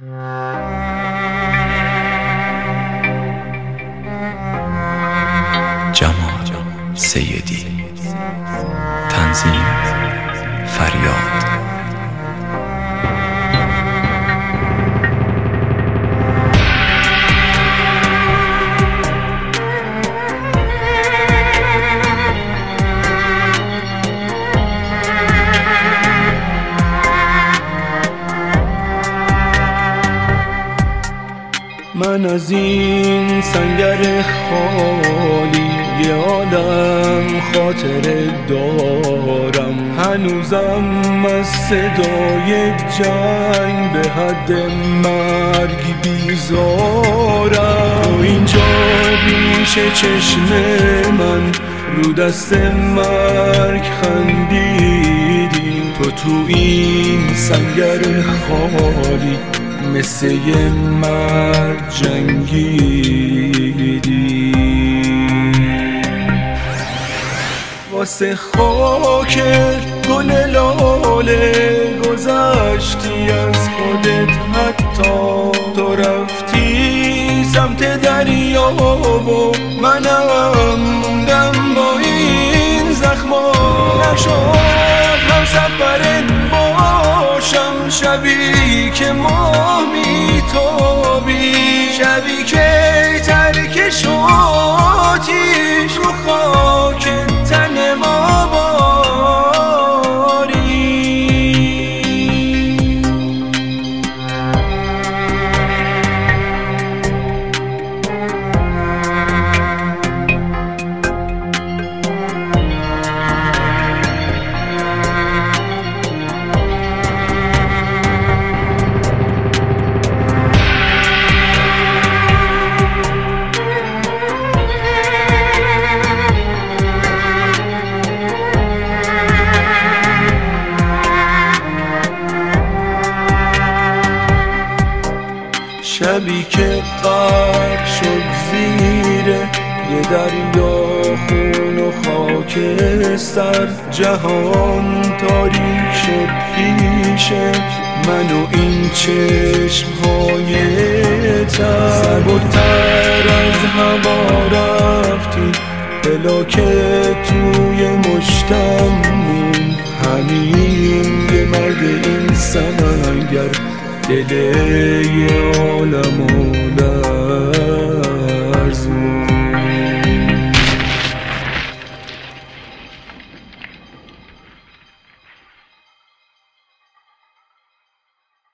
جمال سیدی. تنظیم فریاد. من از این سنگر خالی یه عالم خاطره دارم، هنوزم از صدای جنگ به حد مرگ بیزارم. تو اینجا پیش چشم من رو دست مرگ خندیدی، تو این سنگر خالی مثل یه مرد جنگیدی. واسه خاک گل لاله گذشتی از خودت، حتی تو رفتی سمت دریا و منم موندم با این زخما. نشد هم سفرت باشم شبی که ماه میتابی، شبی که ترک شاتیش رو خاک تن ما باری. شبی که غرق شد زیر یه دریا خون و خاکستر، جهان تاریک شد پیش من و این چشم‌های تر. سبک‌تر از هوا رفتی پلاکت توی مشتم موند، همین یه مرد این سنگر دل یه عالم